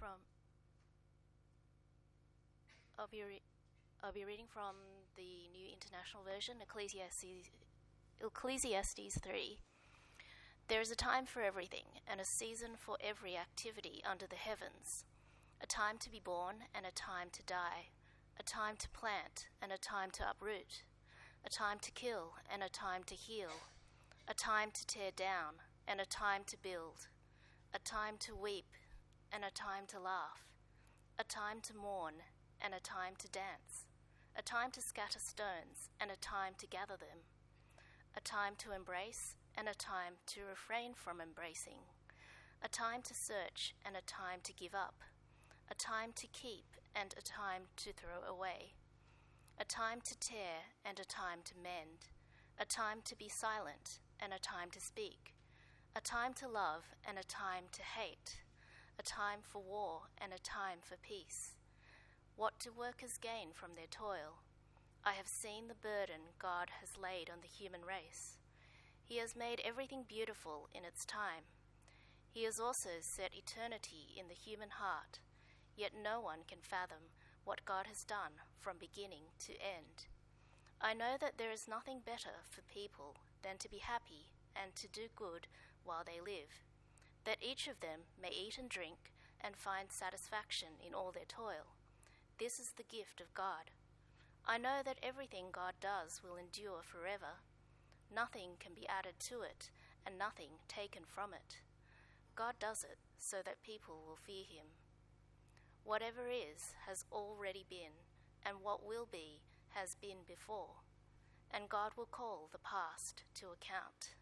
I'll be reading from the New International Version, Ecclesiastes 3. There is a time for everything, and a season for every activity under the heavens, a time to be born and a time to die, a time to plant and a time to uproot, a time to kill and a time to heal, a time to tear down and a time to build, a time to weep and a time to laugh, a time to mourn and a time to dance, a time to scatter stones and a time to gather them, a time to embrace and a time to refrain from embracing, a time to search and a time to give up, a time to keep and a time to throw away, a time to tear and a time to mend, a time to be silent and a time to speak, a time to love and a time to hate, a time for war and a time for peace. What do workers gain from their toil? I have seen the burden God has laid on the human race. He has made everything beautiful in its time. He has also set eternity in the human heart, yet no one can fathom what God has done from beginning to end. I know that there is nothing better for people than to be happy and to do good while they live, that each of them may eat and drink and find satisfaction in all their toil. This is the gift of God. I know that everything God does will endure forever. Nothing can be added to it, and nothing taken from it. God does it so that people will fear him. Whatever is has already been, and what will be has been before, and God will call the past to account.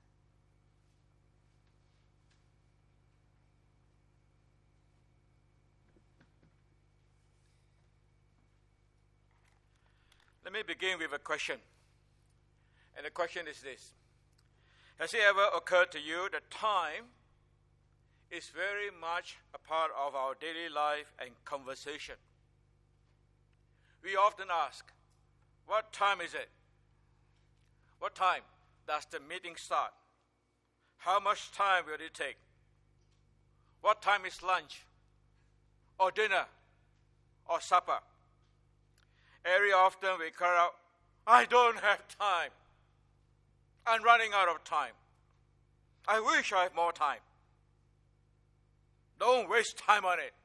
Let me begin with a question. And the question is this. Has it ever occurred to you that time is very much a part of our daily life and conversation? We often ask, what time is it? What time does the meeting start? How much time will it take? What time is lunch? Or dinner? Or supper? Very often we cry out, I don't have time. I'm running out of time. I wish I had more time. Don't waste time on it.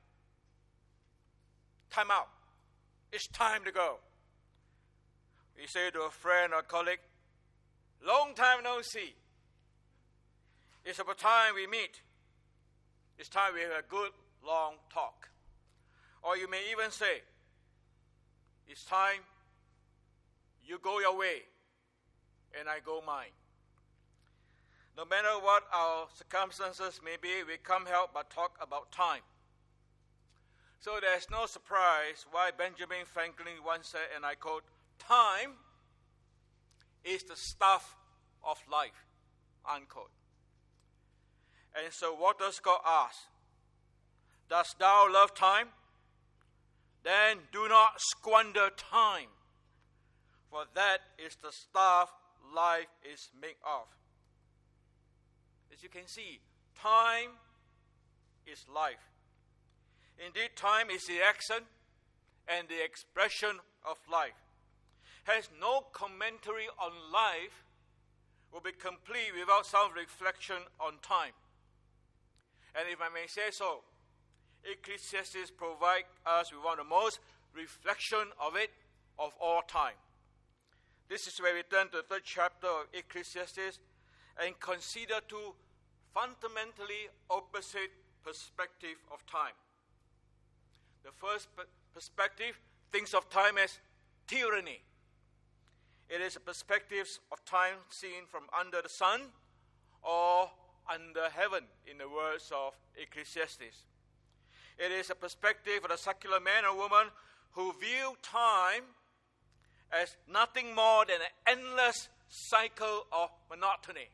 Time out. It's time to go. We say to a friend or colleague, long time no see. It's about time we meet. It's time we have a good long talk. Or you may even say, it's time you go your way and I go mine. No matter what our circumstances may be, we can't help but talk about time. So there's no surprise why Benjamin Franklin once said, and I quote, time is the stuff of life, unquote. And so what does God ask? Dost thou love time? Then do not squander time, for that is the stuff life is made of. As you can see, time is life. Indeed, time is the action and the expression of life. Hence, no commentary on life will be complete without some reflection on time. And if I may say so, Ecclesiastes provides us with one of the most reflection of it of all time. This is where we turn to the third chapter of Ecclesiastes and consider two fundamentally opposite perspectives of time. The first perspective thinks of time as tyranny. It is a perspective of time seen from under the sun or under heaven, in the words of Ecclesiastes. It is a perspective of the secular man or woman who view time as nothing more than an endless cycle of monotony.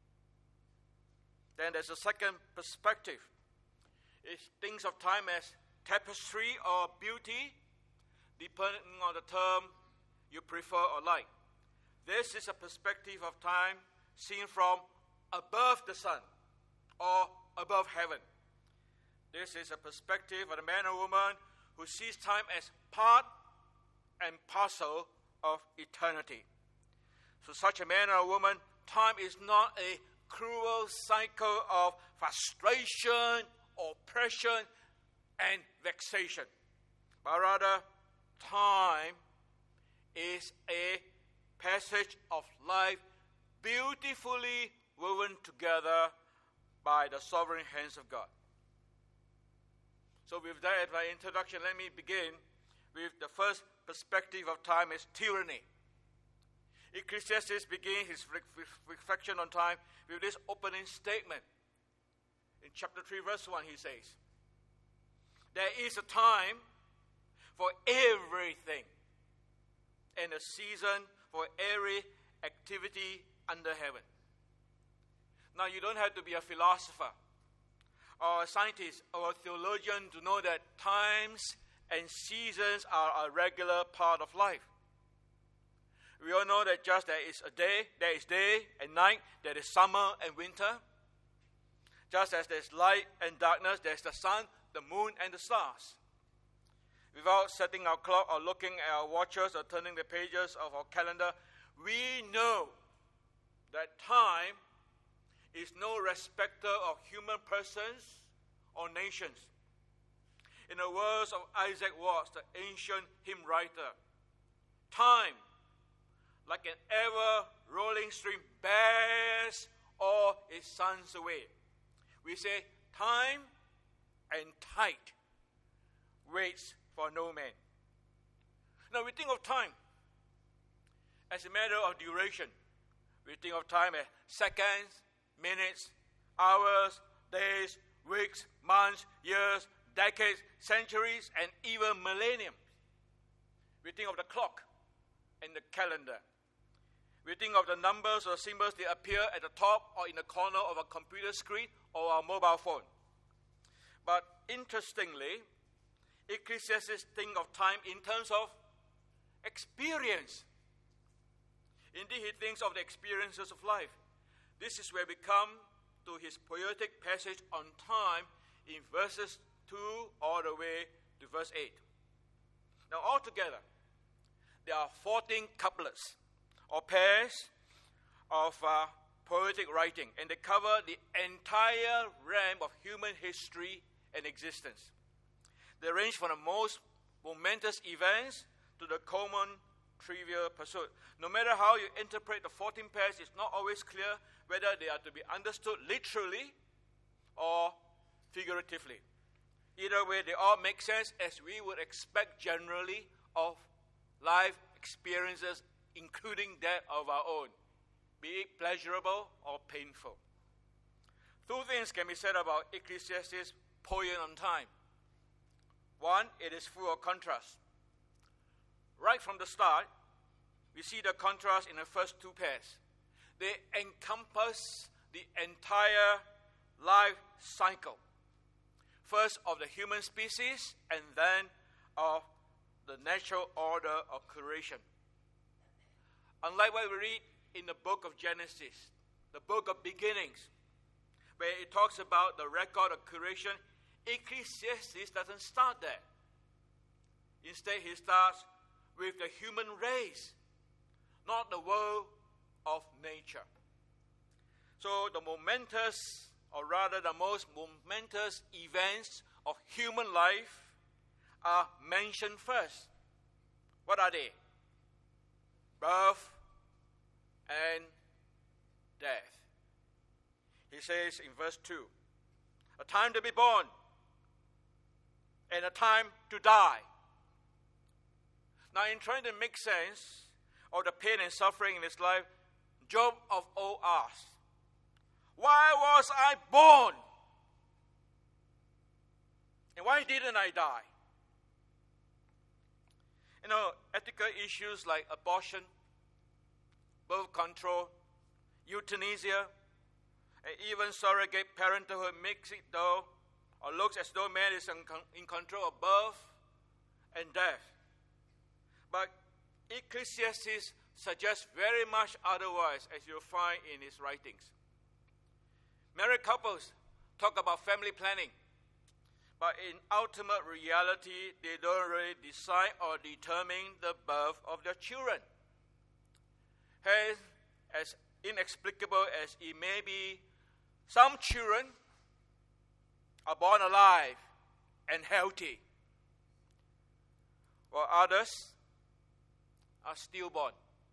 Then there's a second perspective. It thinks of time as tapestry or beauty, depending on the term you prefer or like. This is a perspective of time seen from above the sun or above heaven. This is a perspective of a man or woman who sees time as part and parcel of eternity. So such a man or woman, time is not a cruel cycle of frustration, oppression, and vexation, but rather time is a passage of life beautifully woven together by the sovereign hands of God. So with that as my introduction, let me begin with the first perspective of time as tyranny. Ecclesiastes begins his reflection on time with this opening statement. In chapter 3, verse 1, he says, "There is a time for everything, and a season for every activity under heaven." Now, you don't have to be a philosopher or a scientist or a theologian to know that times and seasons are a regular part of life. We all know that just there is day and night, there is summer and winter. Just as there's light and darkness, there's the sun, the moon, and the stars. Without setting our clock or looking at our watches or turning the pages of our calendar, we know that time is no respecter of human persons or nations. In the words of Isaac Watts, the ancient hymn writer, time, like an ever-rolling stream, bears all its sons away. We say, time and tide waits for no man. Now, we think of time as a matter of duration. We think of time as seconds, minutes, hours, days, weeks, months, years, decades, centuries, and even millenniums. We think of the clock and the calendar. We think of the numbers or symbols that appear at the top or in the corner of a computer screen or our mobile phone. But interestingly, Ecclesiastes thinks of time in terms of experience. Indeed, he thinks of the experiences of life. This is where we come to his poetic passage on time in verses 2 all the way to verse 8. Now, altogether, there are 14 couplets or pairs of poetic writing, and they cover the entire realm of human history and existence. They range from the most momentous events to the common trivial pursuit. No matter how you interpret the 14 pairs, it's not always clear whether they are to be understood literally or figuratively. Either way, they all make sense as we would expect generally of life experiences, including that of our own, be it pleasurable or painful. Two things can be said about Ecclesiastes' poem on time. One, it is full of contrast. Right from the start, we see the contrast in the first two pairs. They encompass the entire life cycle. First of the human species, and then of the natural order of creation. Unlike what we read in the book of Genesis, the book of beginnings, where it talks about the record of creation, Ecclesiastes doesn't start there. Instead, he starts with the human race, not the world of nature. So the momentous, or rather the most momentous events of human life are mentioned first. What are they? Birth and death. He says in verse 2, a time to be born and a time to die. Now, in trying to make sense of the pain and suffering in his life, Job of old asks, why was I born? And why didn't I die? You know, ethical issues like abortion, birth control, euthanasia, and even surrogate parenthood makes it though, or looks as though man is in control of birth and death. But Ecclesiastes suggests very much otherwise, as you'll find in his writings. Married couples talk about family planning. But in ultimate reality, they don't really decide or determine the birth of their children. Hence, as inexplicable as it may be, some children are born alive and healthy, while others are stillborn.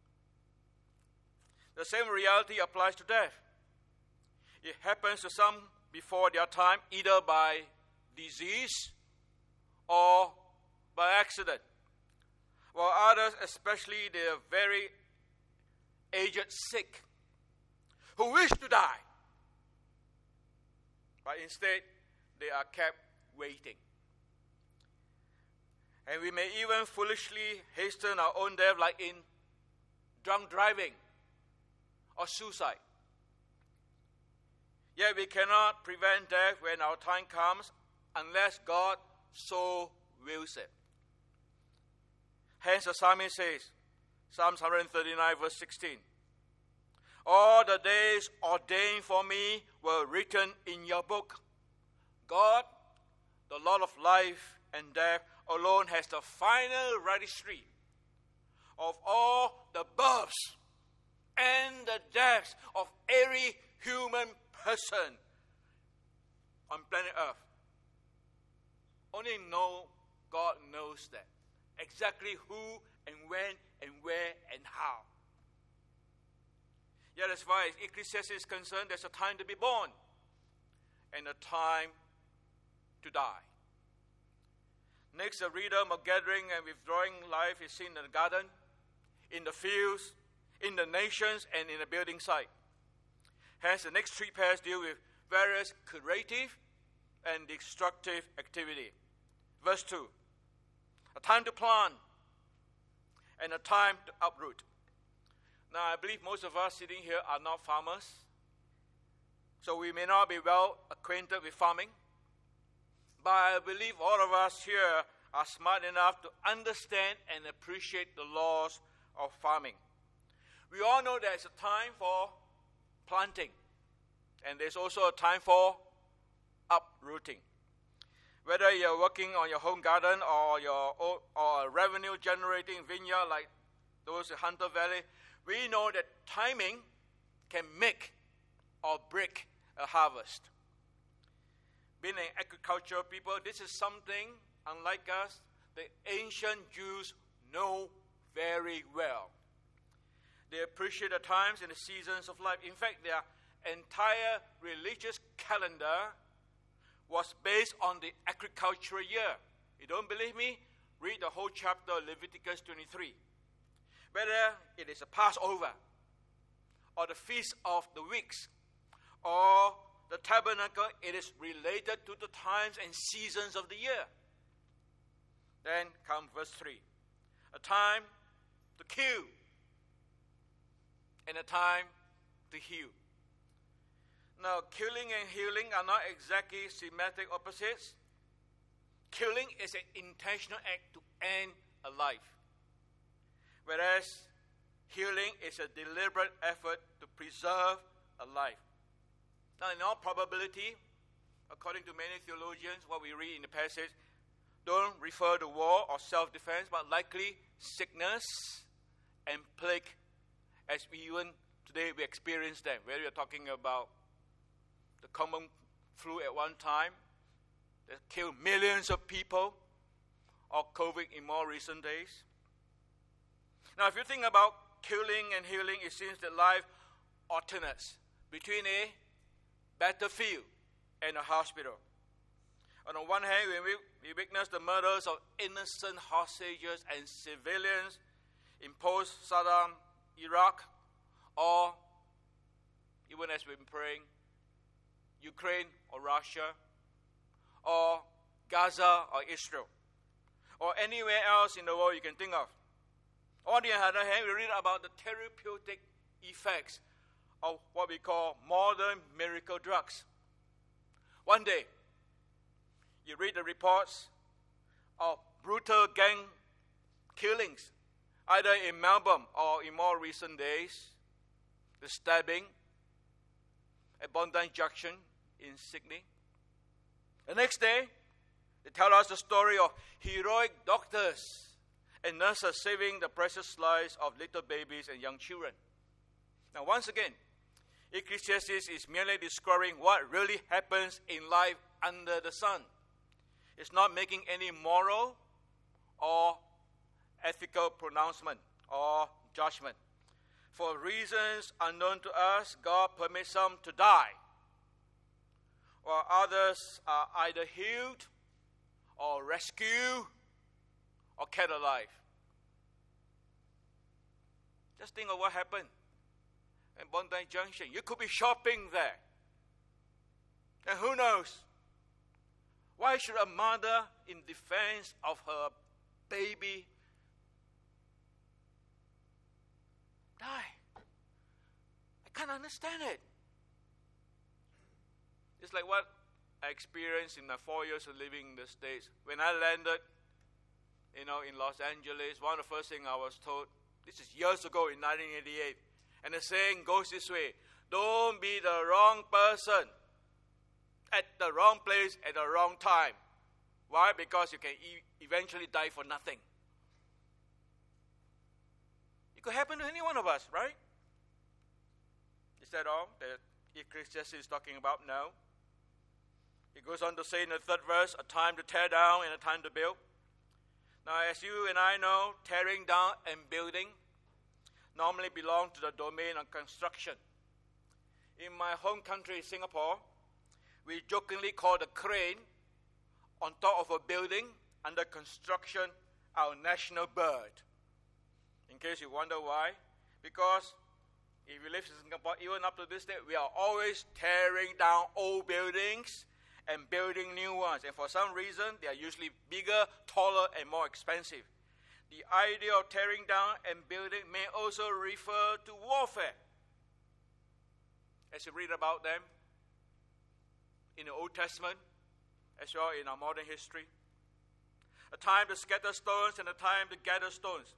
The same reality applies to death. It happens to some before their time, either by disease or by accident, while others, especially the very aged sick, who wish to die, but instead they are kept waiting. And we may even foolishly hasten our own death, like in drunk driving or suicide. Yet we cannot prevent death when our time comes unless God so wills it. Hence the psalmist says, Psalms 139 verse 16, all the days ordained for me were written in your book. God, the Lord of life and death, alone has the final registry of all the births and the deaths of every human person on planet Earth. Only God knows that. Exactly who and when and where and how. Yet as far as Ecclesiastes is concerned, there's a time to be born and a time to die. Next, the rhythm of gathering and withdrawing life is seen in the garden, in the fields, in the nations, and in the building site. Hence, the next three pairs deal with various creative and destructive activity. Verse 2, a time to plant and a time to uproot. Now, I believe most of us sitting here are not farmers, so we may not be well acquainted with farming. But I believe all of us here are smart enough to understand and appreciate the laws of farming. We all know there's a time for planting, and there's also a time for uprooting. Whether you're working on your home garden or a revenue-generating vineyard like those in Hunter Valley, we know that timing can make or break a harvest. Being an agricultural people, this is something, unlike us, the ancient Jews know very well. They appreciate the times and the seasons of life. In fact, their entire religious calendar was based on the agricultural year. You don't believe me? Read the whole chapter of Leviticus 23. Whether it is a Passover, or the Feast of the Weeks, or the tabernacle, it is related to the times and seasons of the year. Then comes verse 3. A time to kill and a time to heal. Now, killing and healing are not exactly semantic opposites. Killing is an intentional act to end a life, whereas healing is a deliberate effort to preserve a life. Now, in all probability, according to many theologians, what we read in the passage don't refer to war or self-defense, but likely sickness and plague, as we even today we experience them. Whether you're talking about the common flu at one time that killed millions of people, or COVID in more recent days. Now, if you think about killing and healing, it seems that life alternates between a battlefield and a hospital. On the one hand, we witness the murders of innocent hostages and civilians in post-Saddam Iraq, or even as we've been praying, Ukraine or Russia, or Gaza or Israel, or anywhere else in the world you can think of. On the other hand, we read about the therapeutic effects of what we call modern miracle drugs. One day, you read the reports of brutal gang killings, either in Melbourne or in more recent days, the stabbing at Bondi Junction in Sydney. The next day, They tell us the story of heroic doctors and nurses saving the precious lives of little babies and young children. Now, once again, Ecclesiastes is merely describing what really happens in life under the sun. It's not making any moral or ethical pronouncement or judgment. For reasons unknown to us, God permits some to die, while others are either healed or rescued or kept alive. Just think of what happened in Bondi Junction. You could be shopping there. And who knows? Why should a mother, in defense of her baby, die? I can't understand it. It's like what I experienced in my 4 years of living in the States. When I landed, in Los Angeles, one of the first things I was told, this is years ago in 1988, and the saying goes this way: don't be the wrong person at the wrong place at the wrong time. Why? Because you can eventually die for nothing. It could happen to any one of us, right? Is that all that Ecclesiastes is talking about? No. He goes on to say in the third verse, a time to tear down and a time to build. Now, as you and I know, tearing down and building normally belong to the domain of construction. In my home country, Singapore, we jokingly call the crane on top of a building under construction our national bird. In case you wonder why, because if you live in Singapore, even up to this day, we are always tearing down old buildings and building new ones. And for some reason, they are usually bigger, taller, and more expensive. The idea of tearing down and building may also refer to warfare, as you read about them in the Old Testament, as well in our modern history. A time to scatter stones and a time to gather stones.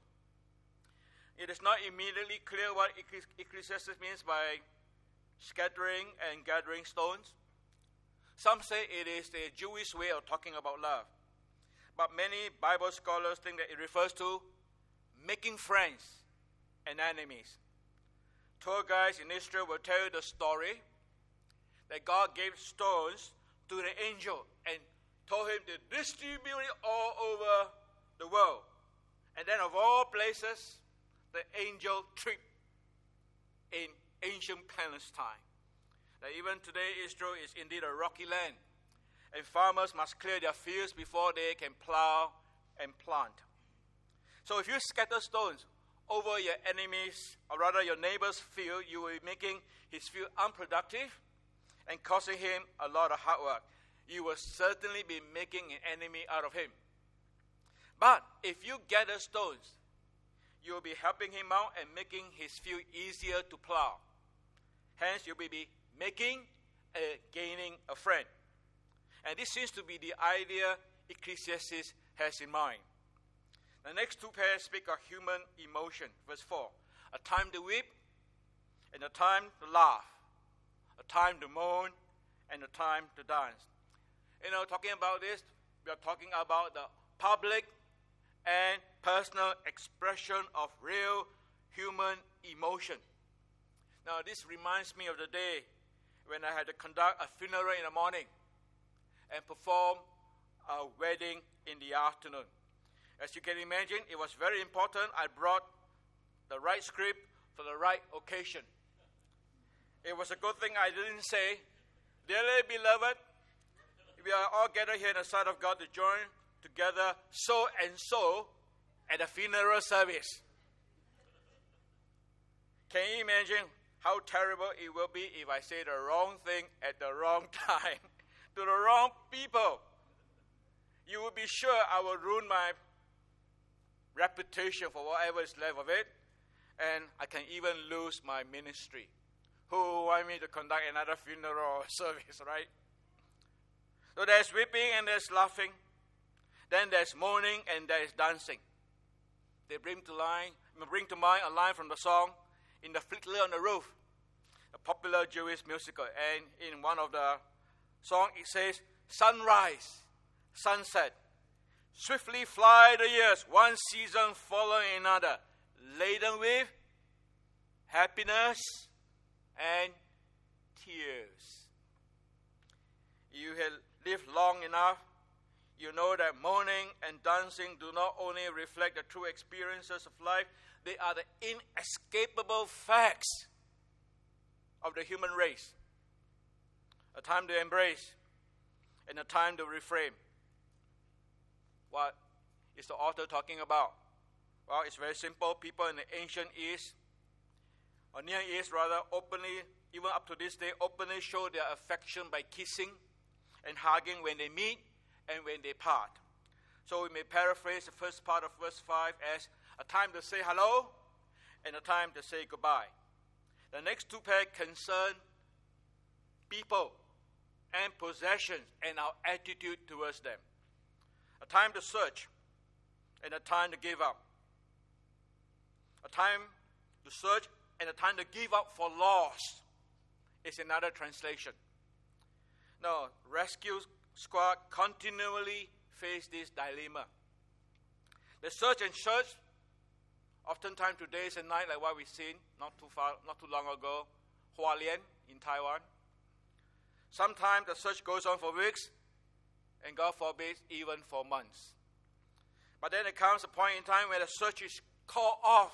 It is not immediately clear what Ecclesiastes means by scattering and gathering stones. Some say it is the Jewish way of talking about love. But many Bible scholars think that it refers to making friends and enemies. Tour guides in Israel will tell you the story that God gave stones to the angel and told him to distribute it all over the world. And then of all places, the angel tripped in ancient Palestine. That even today Israel is indeed a rocky land, and farmers must clear their fields before they can plow and plant. So if you scatter stones over your enemy's, or rather your neighbor's field, you will be making his field unproductive and costing him a lot of hard work. You will certainly be making an enemy out of him. But if you gather stones, you will be helping him out and making his field easier to plow. Hence, you will be gaining a friend. And this seems to be the idea Ecclesiastes has in mind. The next two pairs speak of human emotion. Verse 4, a time to weep and a time to laugh, a time to mourn and a time to dance. Talking about this, we are talking about the public and personal expression of real human emotion. Now, this reminds me of the day when I had to conduct a funeral in the morning and perform a wedding in the afternoon. As you can imagine, it was very important I brought the right script for the right occasion. It was a good thing I didn't say, "Dearly beloved, we are all gathered here in the sight of God to join together so and so at a funeral service." Can you imagine how terrible it will be if I say the wrong thing at the wrong time to the wrong people? You will be sure I will ruin my reputation for whatever is left of it, and I can even lose my ministry. Who want me to conduct another funeral service, right? So there's weeping and there's laughing. Then there's mourning and there's dancing. They bring to mind a line from the song "In the Fiddler on the Roof," a popular Jewish musical. And in one of the songs it says, "Sunrise, sunset. Swiftly fly the years, one season following another, laden with happiness and tears. You have lived long enough, you know that mourning and dancing do not only reflect the true experiences of life, they are the inescapable facts of the human race. A time to embrace and a time to refrain. What is the author talking about? Well, it's very simple. People in the ancient East, or Near East rather, openly, even up to this day, openly show their affection by kissing and hugging when they meet and when they part. So we may paraphrase the first part of verse 5 as a time to say hello and a time to say goodbye. The next two pairs concern people and possessions and our attitude towards them. A time to search and a time to give up. A time to search and a time to give up for loss is another translation. Now, rescue squad continually face this dilemma. The search and search, oftentimes to days and nights, like what we've seen not too long ago, Hualien in Taiwan. Sometimes the search goes on for weeks, and God forbid, even for months. But then there comes a point in time where the search is called off.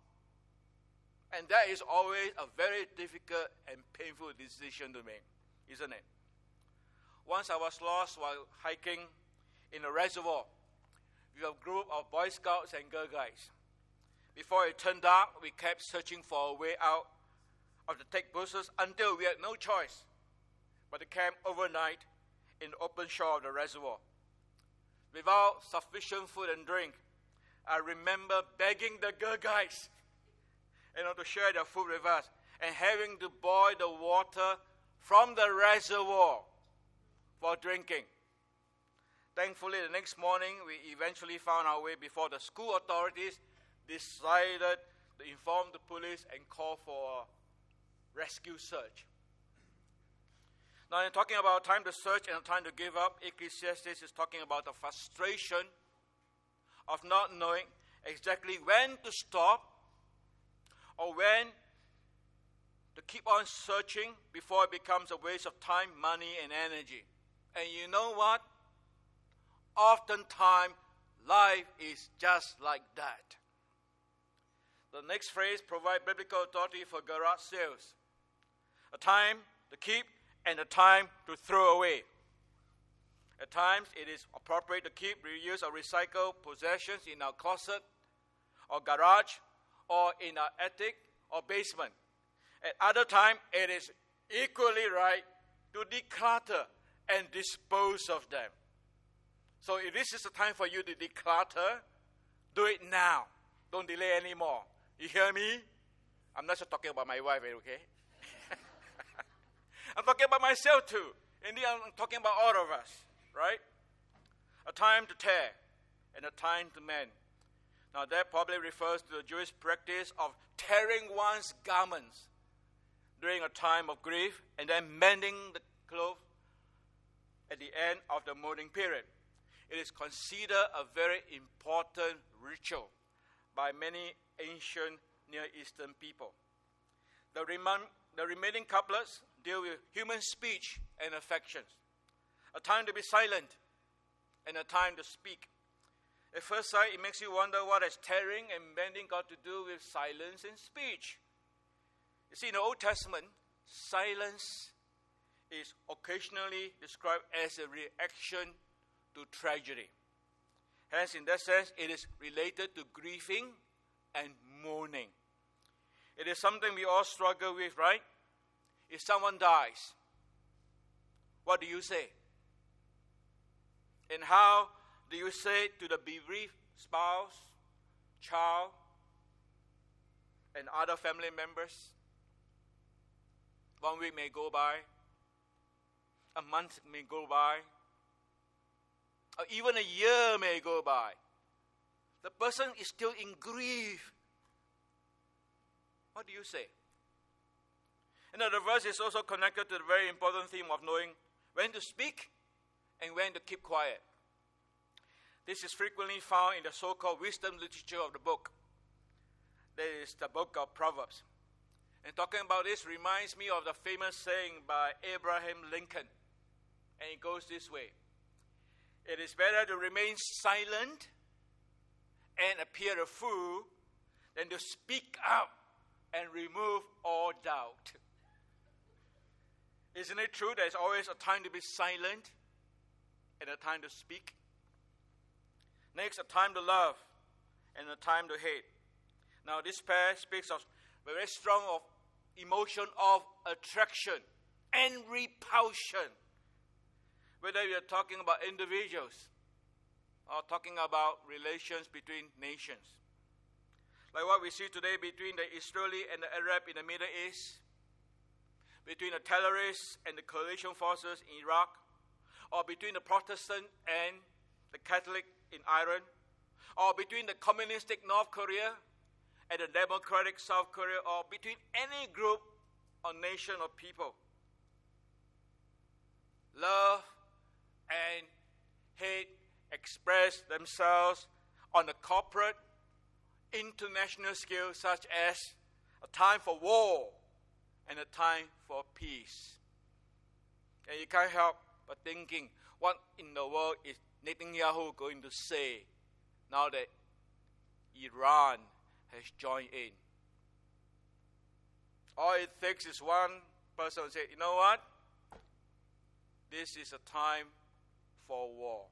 And that is always a very difficult and painful decision to make, isn't it? Once I was lost while hiking in a reservoir with a group of Boy Scouts and Girl Guides. Before it turned dark, we kept searching for a way out of the thick bushes until we had no choice but to camp overnight in the open shore of the reservoir. Without sufficient food and drink, I remember begging the Girl Guides to share their food with us and having to boil the water from the reservoir for drinking. Thankfully, the next morning, we eventually found our way before the school authorities decided to inform the police and call for a rescue search. Now, in talking about time to search and time to give up, Ecclesiastes is talking about the frustration of not knowing exactly when to stop or when to keep on searching before it becomes a waste of time, money, and energy. And you know what? Oftentimes, life is just like that. The next phrase provides biblical authority for garage sales. A time to keep and a time to throw away. At times, it is appropriate to keep, reuse, or recycle possessions in our closet or garage or in our attic or basement. At other times, it is equally right to declutter and dispose of them. So if this is the time for you to declutter, do it now. Don't delay anymore. You hear me? I'm not just talking about my wife, okay? I'm talking about myself too. Indeed, I'm talking about all of us, right? A time to tear and a time to mend. Now that probably refers to the Jewish practice of tearing one's garments during a time of grief and then mending the clothes at the end of the mourning period. It is considered a very important ritual by many ancient Near Eastern people. The remaining couplets deal with human speech and affections. A time to be silent and a time to speak. At first sight, it makes you wonder what has tearing and mending got to do with silence and speech. You see, in the Old Testament, silence is occasionally described as a reaction to tragedy. Hence, in that sense, it is related to grieving and mourning. It is something we all struggle with, right? If someone dies, what do you say? And how do you say to the bereaved spouse, child, and other family members? 1 week may go by, a month may go by, or even a year may go by. The person is still in grief. What do you say? And the verse is also connected to the very important theme of knowing when to speak and when to keep quiet. This is frequently found in the so-called wisdom literature of the book. That is the book of Proverbs. And talking about this reminds me of the famous saying by Abraham Lincoln. And it goes this way. It is better to remain silent and appear a fool than to speak up and remove all doubt. Isn't it true there's always a time to be silent and a time to speak? Next, a time to love and a time to hate. Now, this pair speaks of very strong of emotion of attraction and repulsion. Whether you're talking about individuals or talking about relations between nations. Like what we see today between the Israeli and the Arab in the Middle East, between the terrorists and the coalition forces in Iraq, or between the Protestant and the Catholic in Iran, or between the communistic North Korea and the democratic South Korea, or between any group or nation or people. Love and hate express themselves on a corporate, international scale, such as a time for war and a time for peace. And you can't help but thinking, what in the world is Netanyahu going to say now that Iran has joined in? All it takes is one person to say, you know what? This is a time for war.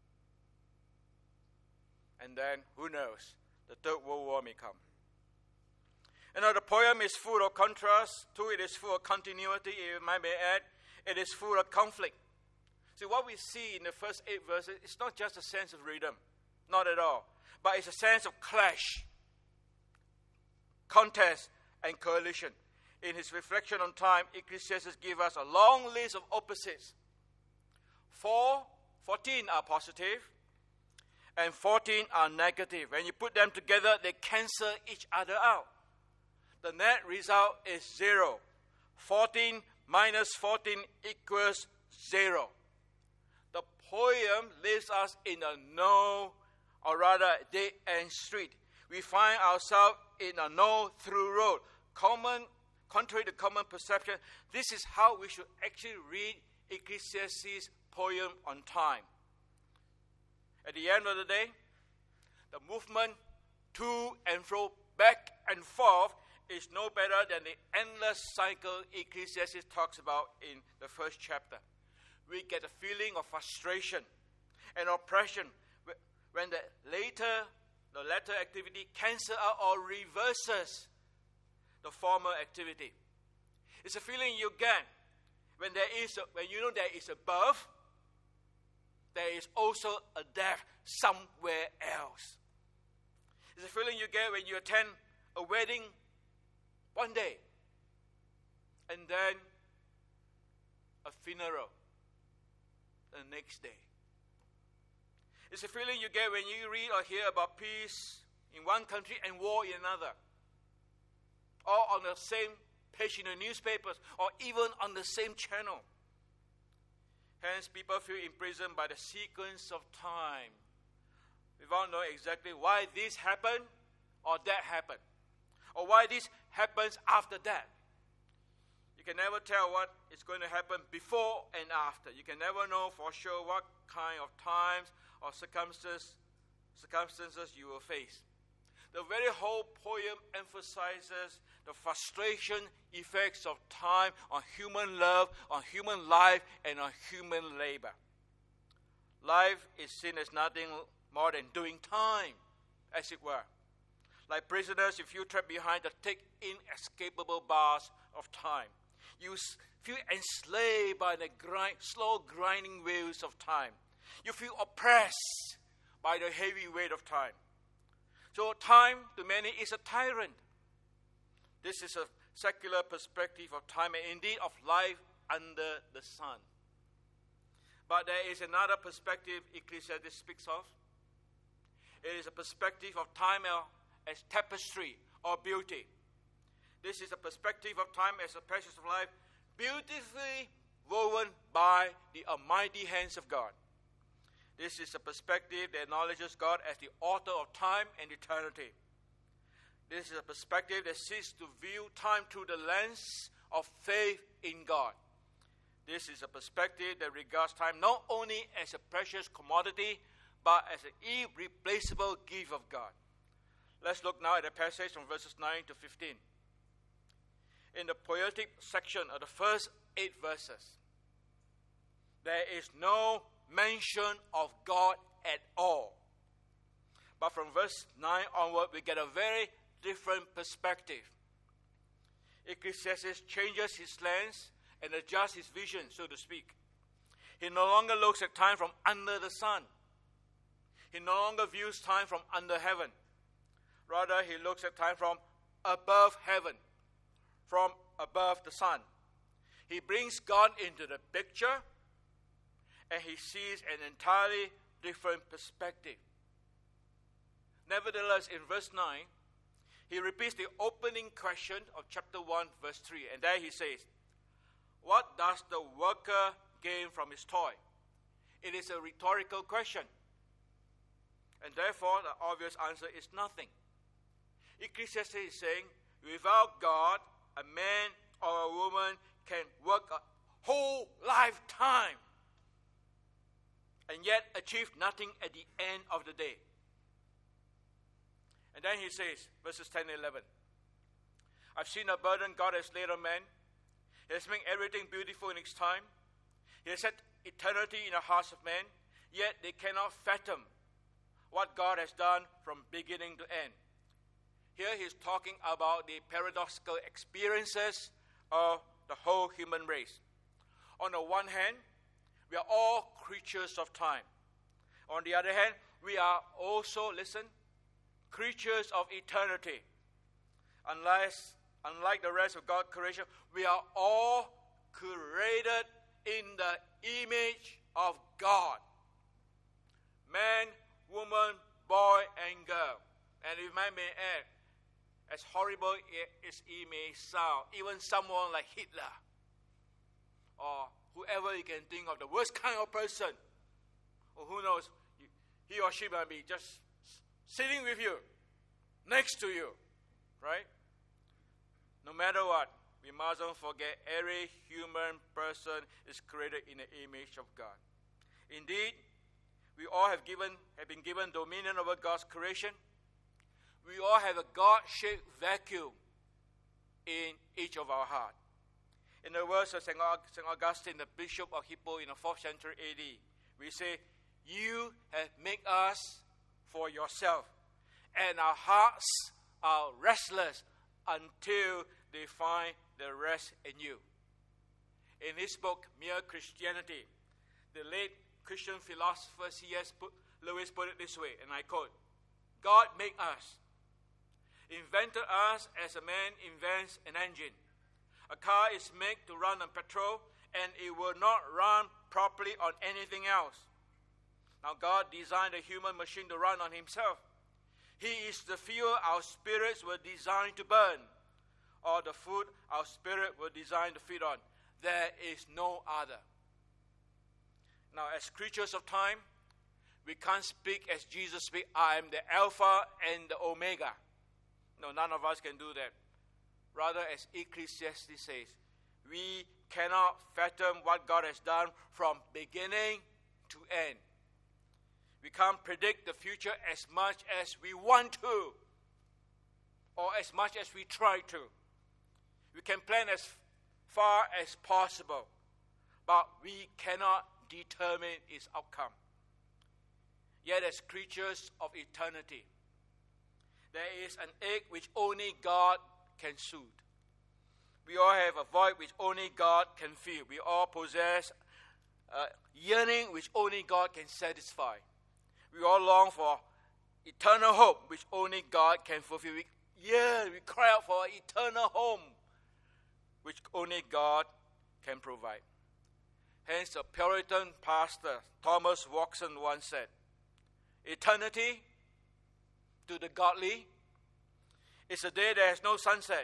And then, who knows, the Third World War may come. You know, the poem is full of contrast. Too, it is full of continuity, if I may add. It is full of conflict. See, what we see in the first 8 verses is not just a sense of rhythm, not at all, but it's a sense of clash, contest, and coalition. In his reflection on time, Ecclesiastes gives us a long list of opposites. 14 are positive, and 14 are negative. When you put them together, they cancel each other out. The net result is 0. 14 minus 14 equals 0. The poem leaves us in a no, or rather dead end street. We find ourselves in a no-through road. Contrary to common perception, this is how we should actually read Ecclesiastes' poem on time. At the end of the day, the movement to and fro, back and forth, is no better than the endless cycle Ecclesiastes talks about in the first chapter. We get a feeling of frustration and oppression when the latter activity cancels out or reverses the former activity. It's a feeling you get when you know there is a birth, there is also a death somewhere else. It's a feeling you get when you attend a wedding one day and then a funeral the next day. It's a feeling you get when you read or hear about peace in one country and war in another, or on the same page in the newspapers, or even on the same channel. Hence, people feel imprisoned by the sequence of time. We won't know exactly why this happened or that happened, or why this happens after that. You can never tell what is going to happen before and after. You can never know for sure what kind of times or circumstances you will face. The very whole poem emphasizes the frustration effects of time on human love, on human life, and on human labor. Life is seen as nothing more than doing time, as it were. Like prisoners, you feel trapped behind the thick, inescapable bars of time. You feel enslaved by the slow grinding wheels of time. You feel oppressed by the heavy weight of time. So time, to many, is a tyrant. This is a secular perspective of time, and indeed of life under the sun. But there is another perspective Ecclesiastes speaks of. It is a perspective of time as tapestry or beauty. This is a perspective of time as a passage of life, beautifully woven by the almighty hands of God. This is a perspective that acknowledges God as the author of time and eternity. This is a perspective that seeks to view time through the lens of faith in God. This is a perspective that regards time not only as a precious commodity, but as an irreplaceable gift of God. Let's look now at a passage from verses 9 to 15. In the poetic section of the first 8 verses, there is no mention of God at all. But from verse 9 onward, we get a very different perspective. Ecclesiastes changes his lens and adjusts his vision, so to speak. He no longer looks at time from under the sun. He no longer views time from under heaven. Rather, he looks at time from above heaven, from above the sun. He brings God into the picture, and he sees an entirely different perspective. Nevertheless, in verse 9, he repeats the opening question of chapter 1, verse 3. And there he says, "What does the worker gain from his toil?" It is a rhetorical question. And therefore, the obvious answer is nothing. Ecclesiastes is saying, without God, a man or a woman can work a whole lifetime and yet achieve nothing at the end of the day. And then he says, verses 10 and 11, "I've seen a burden God has laid on man. He has made everything beautiful in its time. He has set eternity in the hearts of men, yet they cannot fathom what God has done from beginning to end." Here he's talking about the paradoxical experiences of the whole human race. On the one hand, we are all creatures of time. On the other hand, we are also, listen, creatures of eternity. Unlike the rest of God's creation, we are all created in the image of God. Man, woman, boy, and girl. And if I may add, as horrible as it may sound, even someone like Hitler, or whoever you can think of, the worst kind of person, or who knows, he or she might be just sitting with you, next to you, right? No matter what, we mustn't forget every human person is created in the image of God. Indeed, we all have been given dominion over God's creation. We all have a God-shaped vacuum in each of our heart. In the words of St. Augustine, the Bishop of Hippo in the 4th century AD, we say, "You have made us for yourself, and our hearts are restless until they find the rest in you." In his book, Mere Christianity, the late Christian philosopher C.S. Lewis put it this way, and I quote, "God made us, invented us as a man invents an engine. A car is made to run on petrol, and it will not run properly on anything else. Now God designed a human machine to run on himself. He is the fuel our spirits were designed to burn, or the food our spirit were designed to feed on. There is no other." Now, as creatures of time, we can't speak as Jesus speaks, "I am the Alpha and the Omega." No, none of us can do that. Rather, as Ecclesiastes says, we cannot fathom what God has done from beginning to end. We can't predict the future as much as we want to, or as much as we try to. We can plan as far as possible, but we cannot determine its outcome. Yet as creatures of eternity, there is an ache which only God can soothe. We all have a void which only God can fill. We all possess a yearning which only God can satisfy. We all long for eternal hope which only God can fulfill. We cry out for an eternal home which only God can provide. Hence, the Puritan pastor Thomas Watson once said, "Eternity to the godly is a day that has no sunset.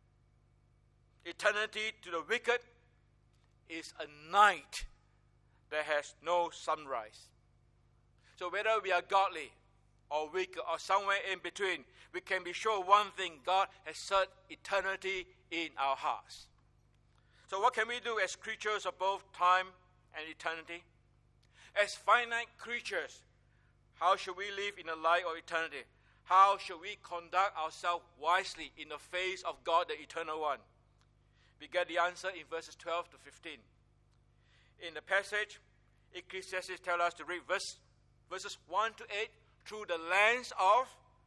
Eternity to the wicked is a night that has no sunrise." So whether we are godly or weak or somewhere in between, we can be sure one thing: God has set eternity in our hearts. So what can we do as creatures of both time and eternity? As finite creatures, how should we live in the light of eternity? How should we conduct ourselves wisely in the face of God, the Eternal One? We get the answer in verses 12 to 15. In the passage, Ecclesiastes tells us to read verses 1 to 8 through the lens of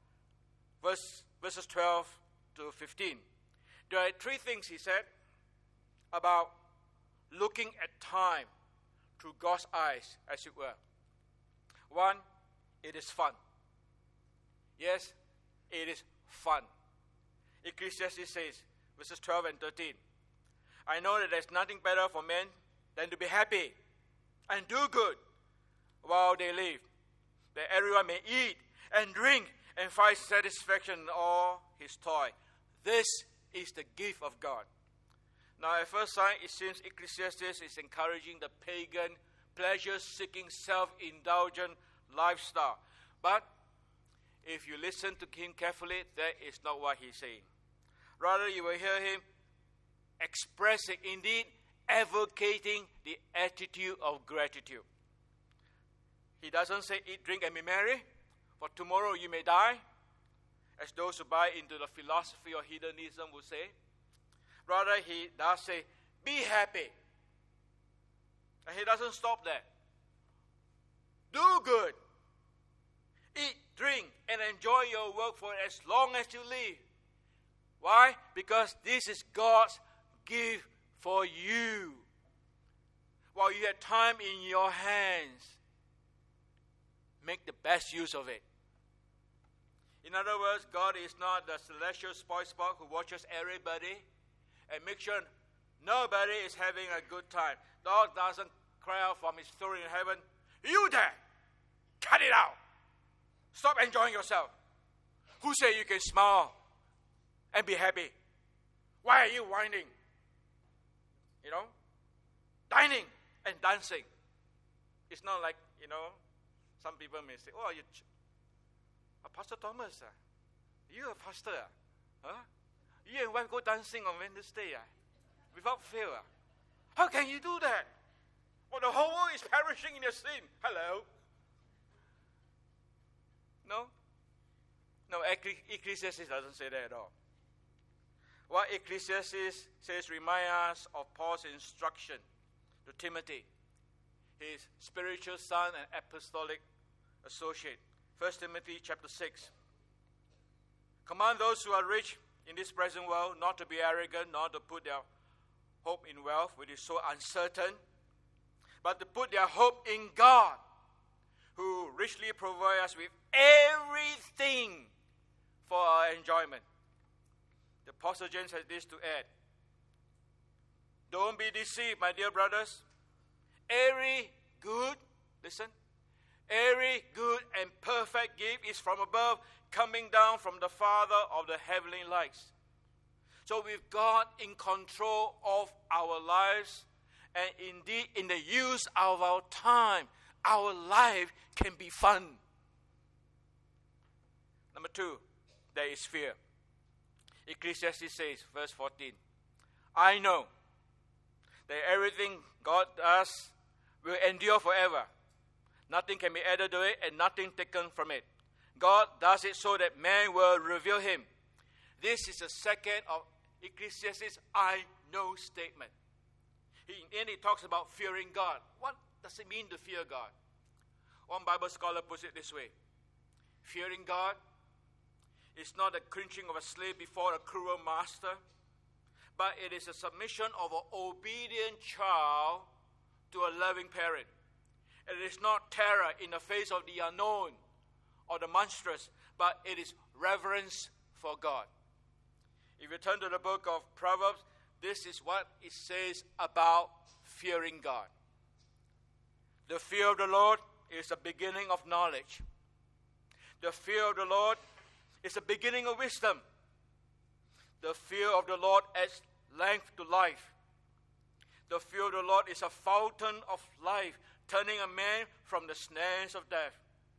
verses 12 to 15. There are three things he said about looking at time through God's eyes, as it were. One, it is fun. Yes, it is fun. Ecclesiastes says, verses 12 and 13, I know that there's nothing better for men than to be happy and do good while they live, that everyone may eat and drink and find satisfaction in all his toil. This is the gift of God. Now, at first sight, it seems Ecclesiastes is encouraging the pagan, pleasure-seeking, self-indulgent lifestyle. But if you listen to him carefully, that is not what he's saying. Rather, you will hear him expressing, indeed, advocating the attitude of gratitude. He doesn't say, eat, drink, and be merry, for tomorrow you may die, as those who buy into the philosophy of hedonism will say. Rather, he does say, be happy. And he doesn't stop there. Do good. Eat, drink, and enjoy your work for as long as you live. Why? Because this is God's gift for you. While you have time in your hands, make the best use of it. In other words, God is not the celestial spoilsport who watches everybody and makes sure nobody is having a good time. God doesn't cry out from his throne in heaven, you there, cut it out. Stop enjoying yourself. Who say you can smile and be happy? Why are you whining? Dining and dancing. It's not like, some people may say, oh, Pastor Thomas, you a pastor? Huh? You and wife go dancing on Wednesday without fail. How can you do that? Well, the whole world is perishing in their sin. Hello? No, Ecclesiastes doesn't say that at all. What Ecclesiastes says reminds us of Paul's instruction to Timothy, his spiritual son and apostolic associate. 1 Timothy chapter 6. Command those who are rich in this present world not to be arrogant, not to put their hope in wealth, which is so uncertain, but to put their hope in God, who richly provides us with everything for our enjoyment. The Apostle James has this to add. Don't be deceived, my dear brothers. Every good and perfect gift is from above, coming down from the Father of the heavenly lights. So with God in control of our lives, and indeed in the use of our time, our life can be fun. Number 2, there is fear. Ecclesiastes says, verse 14, I know that everything God does will endure forever. Nothing can be added to it and nothing taken from it. God does it so that man will reveal him. This is the second of Ecclesiastes' I know statement. He talks about fearing God. What does it mean to fear God? One Bible scholar puts it this way. Fearing God is not the cringing of a slave before a cruel master, but it is a submission of an obedient child to a loving parent. It is not terror in the face of the unknown or the monstrous, but it is reverence for God. If you turn to the book of Proverbs, this is what it says about fearing God. The fear of the Lord is the beginning of knowledge. The fear of the Lord is the beginning of wisdom. The fear of the Lord adds length to life. The fear of the Lord is a fountain of life, turning a man from the snares of death.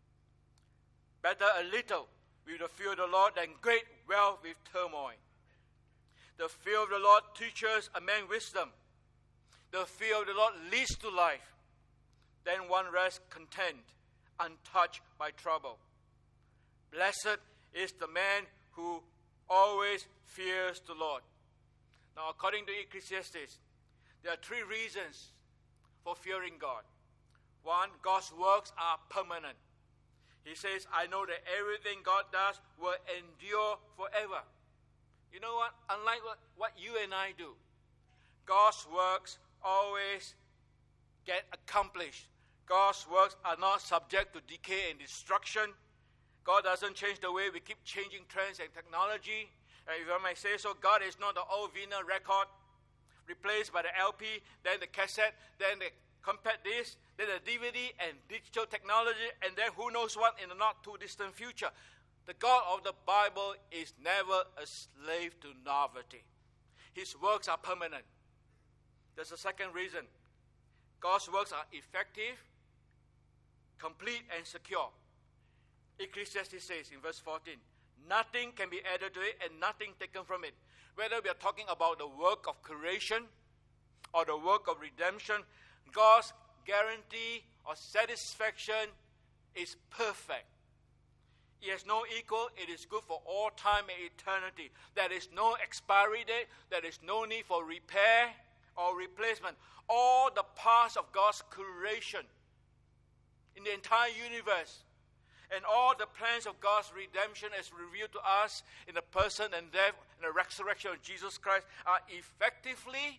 Better a little with the fear of the Lord than great wealth with turmoil. The fear of the Lord teaches a man wisdom. The fear of the Lord leads to life. Then one rests content, untouched by trouble. Blessed is the man who always fears the Lord. Now, according to Ecclesiastes, there are 3 reasons for fearing God. 1, God's works are permanent. He says, I know that everything God does will endure forever. You know what? Unlike what you and I do, God's works always get accomplished. God's works are not subject to decay and destruction. God doesn't change the way we keep changing trends and technology. If I may say so, God is not the old vinyl record replaced by the LP, then the cassette, then the compact disc, then the DVD and digital technology, and then who knows what in the not too distant future. The God of the Bible is never a slave to novelty. His works are permanent. There's a second reason. God's works are effective, complete, and secure. Ecclesiastes says in verse 14, nothing can be added to it and nothing taken from it. Whether we are talking about the work of creation or the work of redemption, God's guarantee or satisfaction is perfect. It has no equal. It is good for all time and eternity. There is no expiry date. There is no need for repair or replacement. All the parts of God's creation in the entire universe and all the plans of God's redemption as revealed to us in the person and death and the resurrection of Jesus Christ are effectively,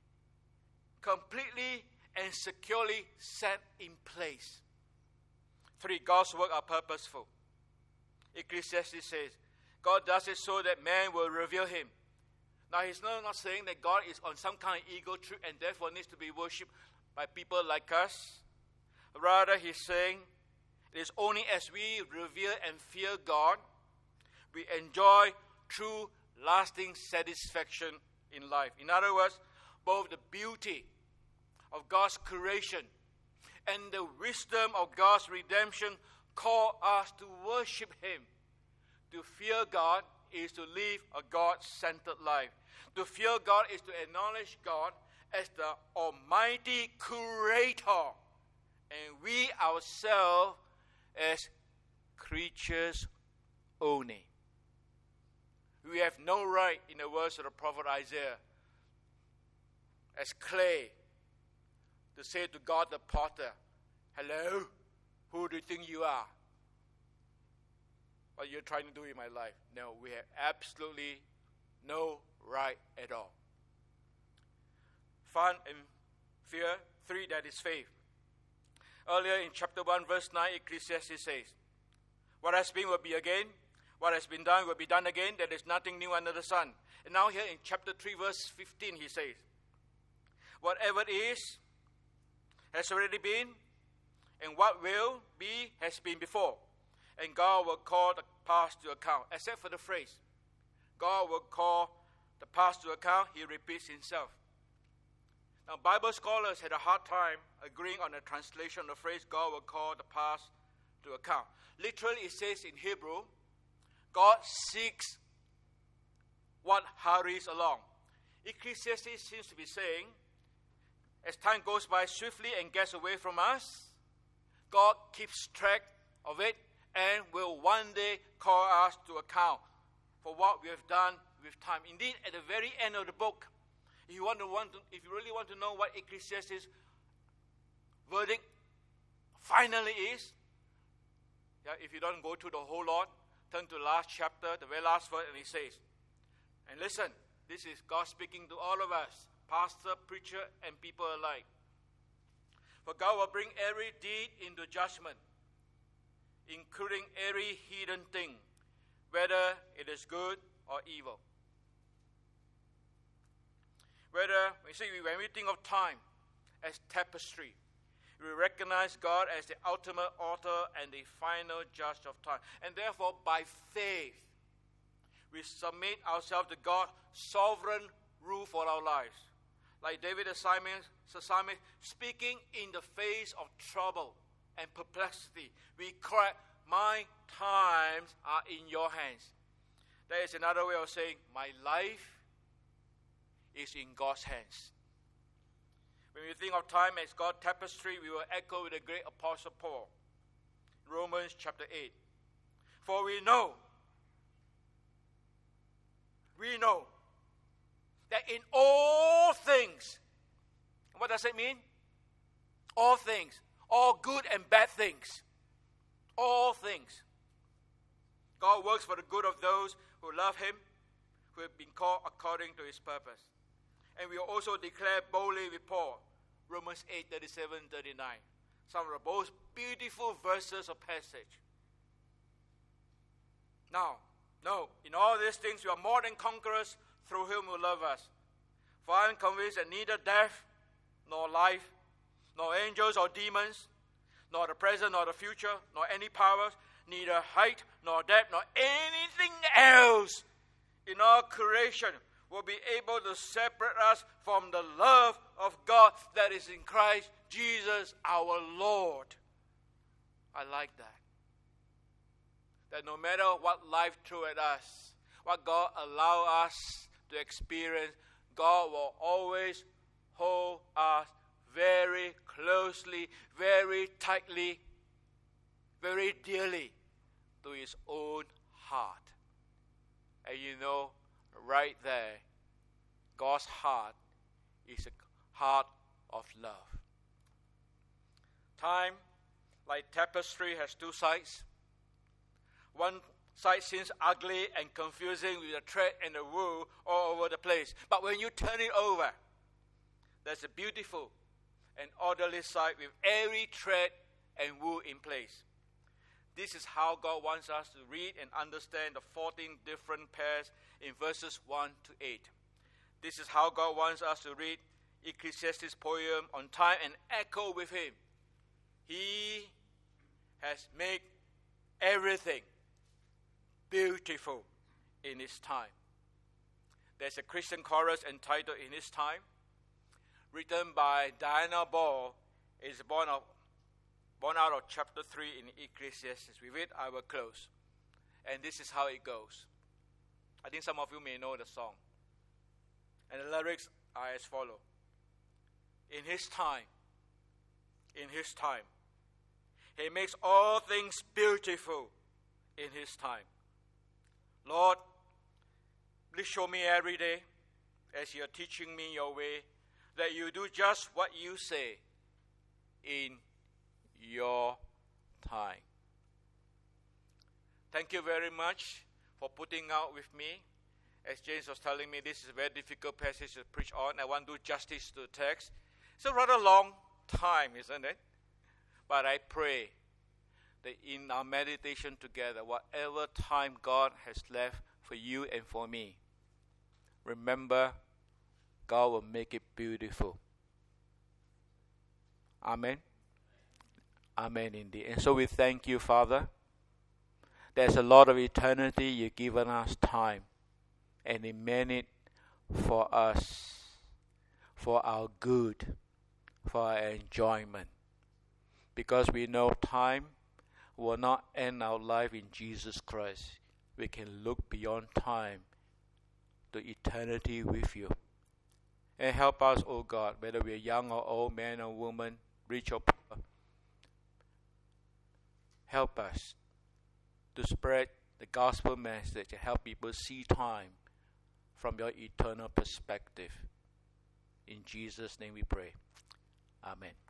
completely, and securely set in place. 3, God's work are purposeful. Ecclesiastes says, God does it so that man will reveal him. Now, he's not saying that God is on some kind of ego trip and therefore needs to be worshipped by people like us. Rather, he's saying, it is only as we revere and fear God, we enjoy true, lasting satisfaction in life. In other words, both the beauty of God's creation and the wisdom of God's redemption call us to worship Him. To fear God is to live a God-centered life. To fear God is to acknowledge God as the Almighty Creator, and we ourselves as creatures only. We have no right, in the words of the prophet Isaiah, as clay, to say to God the potter, hello, who do you think you are? What you're trying to do in my life? No, we have absolutely no right at all. Fun and fear. 3, that is faith. Earlier in chapter 1, verse 9, Ecclesiastes says, what has been will be again. What has been done will be done again. There is nothing new under the sun. And now here in chapter 3, verse 15, he says, whatever it is has already been, and what will be has been before. And God will call the past to account. Except for the phrase, God will call the past to account, he repeats himself. Now, Bible scholars had a hard time agreeing on the translation of the phrase, God will call the past to account. Literally, it says in Hebrew, God seeks what hurries along. Ecclesiastes seems to be saying, as time goes by swiftly and gets away from us, God keeps track of it and will one day call us to account for what we have done with time. Indeed, at the very end of the book, if you really want to know what Ecclesiastes' verdict finally is, if you don't go through the whole lot, turn to the last chapter, the very last verse, and he says, and listen, this is God speaking to all of us, pastor, preacher, and people alike. For God will bring every deed into judgment, including every hidden thing, whether it is good or evil. When we think of time as tapestry, we recognize God as the ultimate author and the final judge of time. And therefore, by faith, we submit ourselves to God's sovereign rule for our lives. Like David the psalmist, speaking in the face of trouble and perplexity, we cry, my times are in your hands. That is another way of saying, my life is in God's hands. When we think of time as God's tapestry, we will echo with the great Apostle Paul. Romans chapter 8. For we know that in all things, what does it mean? All things, all good and bad things, all things. God works for the good of those who love Him, who have been called according to His purpose. And we also declare boldly with Paul, Romans 8, 37, 39. Some of the most beautiful verses of passage. Now, in all these things we are more than conquerors through Him who loved us. For I am convinced that neither death, nor life, nor angels or demons, nor the present nor the future, nor any powers, neither height nor depth, nor anything else in all creation will be able to separate us from the love of God that is in Christ Jesus our Lord. I like that. That no matter what life threw at us, what God allow us to experience, God will always hold us very closely, very tightly, very dearly to His own heart. And you know, right there, God's heart is a heart of love. Time, like tapestry, has two sides. One side seems ugly and confusing with the thread and the wool all over the place. But when you turn it over, there's a beautiful and orderly side with every thread and wool in place. This is how God wants us to read and understand the 14 different pairs in verses 1 to 8. This is how God wants us to read Ecclesiastes' poem on time and echo with Him. He has made everything beautiful in His time. There's a Christian chorus entitled In His Time, written by Diana Ball. It's born out of chapter 3 in Ecclesiastes. With it, I will close. And this is how it goes. I think some of you may know the song. And the lyrics are as follow. In His time, He makes all things beautiful in His time. Lord, please show me every day as You're teaching me Your way that You do just what You say in Your time. Thank you very much for putting out with me. As James was telling me, this is a very difficult passage to preach on. I want to do justice to the text. It's a rather long time, isn't it? But I pray that in our meditation together, whatever time God has left for you and for me, remember, God will make it beautiful. Amen. Amen indeed. And so we thank You, Father. There's a lot of eternity. You've given us time. And You meant it for us, for our good, for our enjoyment. Because we know time will not end our life in Jesus Christ. We can look beyond time to eternity with You. And help us, O God, whether we are young or old, man or woman, rich or poor. Help us to spread the gospel message and help people see time from Your eternal perspective. In Jesus' name we pray. Amen.